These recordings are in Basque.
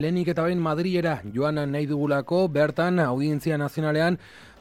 Lehenik eta behin Madrilera joan nahi dugulako, bertan Audientzia Nazionalean,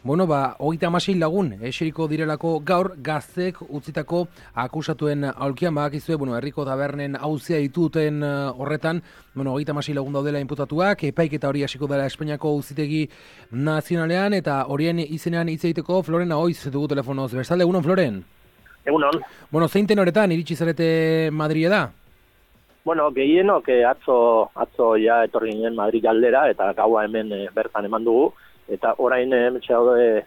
36 lagun eseriko direlako gaur gaztek utzitako akusatuen aulkian badakizue, herriko tabernen auzia dituten horretan, 36 lagun daudela inputatuak, epaiketa hori hasiko dela Espainiako Auzitegi Nazionalean, eta horien izenean hitz egiteko Floren Ahoiz dugu telefonoz. Bestalde, egunon Floren? Egunon. Zein tenoretan iritsi zarete Madrilera? Gehienok atzo ja etorri ginen Madrid aldera eta gaua hemen bertan eman dugu. Eta orain hementxe daude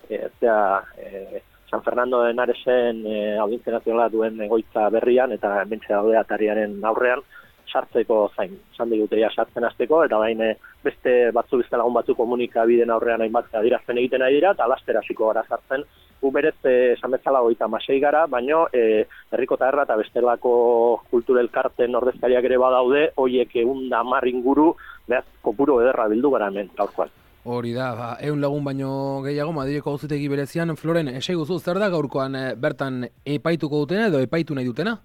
San Fernando de Henaresen Audientzia Nazionala duen egoitza berrian eta hementxe daude atariaren aurrean sartzeko zain. Esan digute ja sartzen hasteko eta orain beste beste lagun batzuk komunikabideen aurrean hainbat adierazpen egiten ari dira eta laster hasiko gara sartzen. Gu berez esan bezala 36 gara, baino herriko taberna eta bestelako kultura elkarten ordezkariak ere badaude, hoiek 110 inguru, beraz kopuru ederra bildu gara hemen gaurkoan. Hori da, 100 lagun baino gehiago Madrileko Auzitegi berezian. Floren, esaiguzu, zer da gaurkoan bertan epaituko dutena edo epaitu nahi dutena?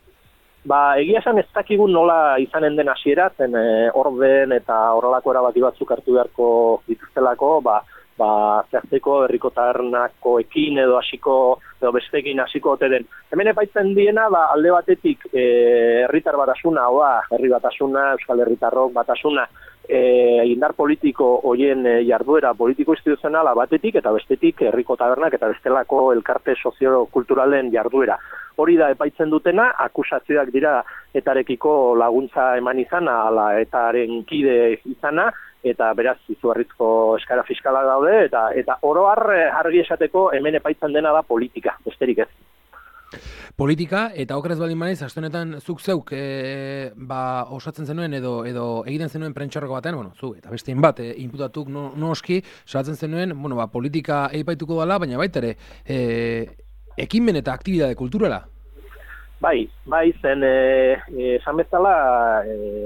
Egia esan ez dakigu nola izanen den hasiera, zen orden eta horrelako erabaki batzuk hartu beharko dituztelako, zehazteko herriko tabernakoekin edo edo besteekin hasiko ote den. Hemen epaitzen diena, alde batetik herritar batasuna, herri batasuna, Euskal Herritarrok batasuna, indar politiko hoien jarduera politiko instituzionala batetik eta bestetik herriko tabernak eta bestelako elkarte soziokulturalen jarduera. Hori da epaitzen dutena, akusazioak dira etarekiko laguntza eman izana, ala etaren kide izana, eta beraz izugarrizko eskara fiskala daude, eta oro har argi esateko hemen epaitzen dena da politika, besterik ez. Politika, eta okerez baldin manez, aste honetan zuk zeuk osatzen zenuen edo egiten zenuen prentxarroko batean, zu eta bestein bat, inputatuk noski, salatzen zenuen, politika eipaituko dela, baina baita ere, ekinben eta aktibidade kulturala. Bai, zen, esan bezala,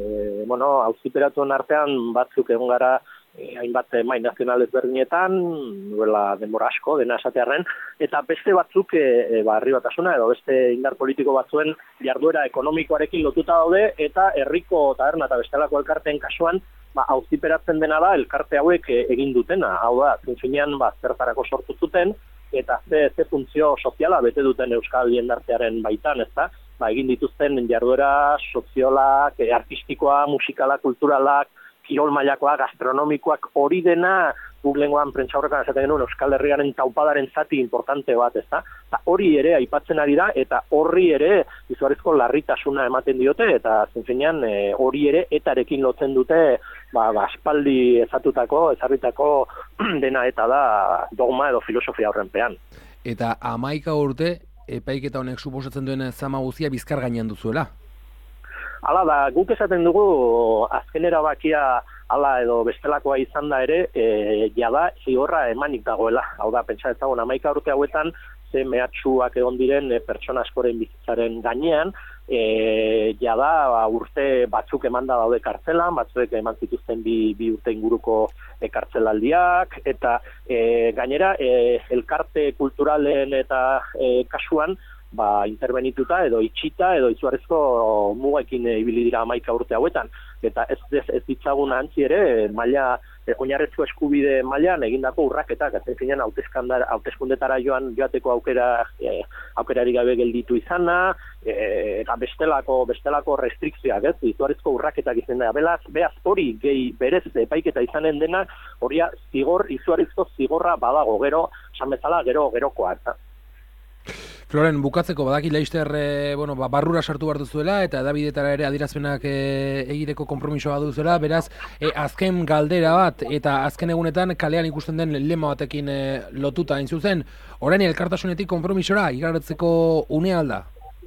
auziperatuen artean batzuk egon gara, hainbat mai nazional ezberdinetan, duela denbora asko, dena esatearren, eta beste batzuk herri batasuna edo beste indar politiko batzuen jarduera ekonomikoarekin lotuta daude, eta herriko taberna eta bestelako elkarteen kasuan, auziperatzen dena da elkarte hauek egin dutena. Hau da, finean zertarako sortu zuten, eta ze funtzio soziala bete duten euskal jendartearen baitan, ezta? Egin dituzten jarduera sozialak, artistikoa, musikala, kulturalak, kirol mailakoa, gastronomikoak, hori dena guk lehengoan prentsa horrekan esaten genuen Euskal Herriaren taupadaren zati importante bat, ezta? Hori ere aipatzen ari da, eta horri ere izugarrizko larritasuna ematen diote, eta zenfinean hori ere etarekin lotzen dute, aspaldi ezarritako dena eta da dogma edo filosofia horrenpean. Eta 11 urte epaiketa honek suposatzen duen zama guztia bizkar gainean duzuela? Hala da, guk esaten dugu azken erabakia hala edo bestelakoa izan da ere, jada zigorra emanik dagoela. Hau da, pentsa ezagun 11 urte hauetan, ze mehatxuak egon diren pertsona askoren bizitzaren gainean, jada urte batzuk emanda daude kartzelan, batzuek eman zituzten bi urte inguruko kartzelaldiak, eta gainera elkarte kulturalen eta kasuan, interbenituta edo itxita edo izugarrizko mugekin ibili dira 11 urte hauetan. Eta ez ditzagun ahantzi ere, oinarrizko eskubide mailan egindako urraketak, ez finean hauteskundetara joateko aukerari gabe gelditu izana, bestelako restrikzioak, ez, izugarrizko urraketak izan da. Beaz hori gehi berez epaiketa izanen dena, hori izugarrizko zigorra badago, gero, esan bezala, gerokoa, eta. Floren, bukatzeko badaki Leister barrura sartu behar duzuela eta edabidetara ere adierazpenak egiteko konpromisoa duzuela, beraz azken galdera bat eta azken egunetan kalean ikusten den lema batekin lotuta hain zuzen, orain elkartasunetik konpromisora igarotzeko unea alda?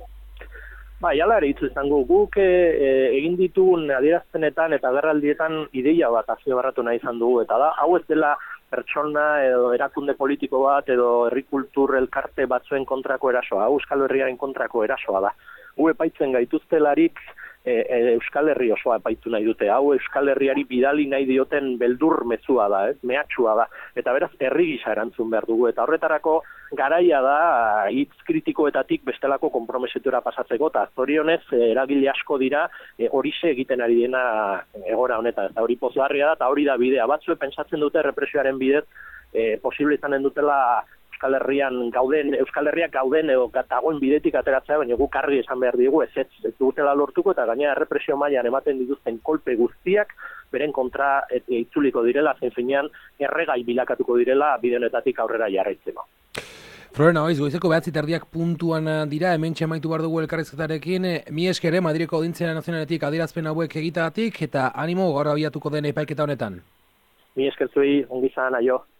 Hala ere hitzu izango, guk egin ditugun adierazpenetan eta agerraldietan ideia bat azpimarratu nahi izan dugu, eta da, hau ez dela pertsona edo erakunde politiko bat edo herri kultur elkarte batzuen kontrako erasoa, hau Euskal Herriaren kontrako erasoa da. Gu epaitzen gaituztelarik Euskal Herri osoa epaitu nahi dute, hau Euskal Herriari bidali nahi dioten beldur mezua da, mehatxua da, eta beraz herri gisa erantzun behar dugu, eta horretarako garaia da hitz kritikoetatik bestelako konpromesetura pasatzeko, eta zorionez eragile asko dira horixe egiten ari dena egora honetan. Eta hori pozgarria da, eta hori da bidea. Batzuek pentsatzen dute represioaren bidez posible izanen dutela Euskal Herriak gauden edo dagoen bidetik ateratzea, baina guk argi esan behar digu ez dutela lortuko, eta gainera errepresio mailan ematen dituzten kolpe guztiak beren kontra itzuliko direla, zein finean erregai bilakatuko direla bide honetatik aurrera jarraitzeko. Florena, goizeko 9:30 puntuan dira, hemen txemaitu behar dugu elkarrizketarekin, mi esker Madrileko Audientzia Nazionaletik adierazpen hauek egitagatik, eta animo gaur abiatuko den epaiketa honetan. Mi esker zuei, ongi izan, aio.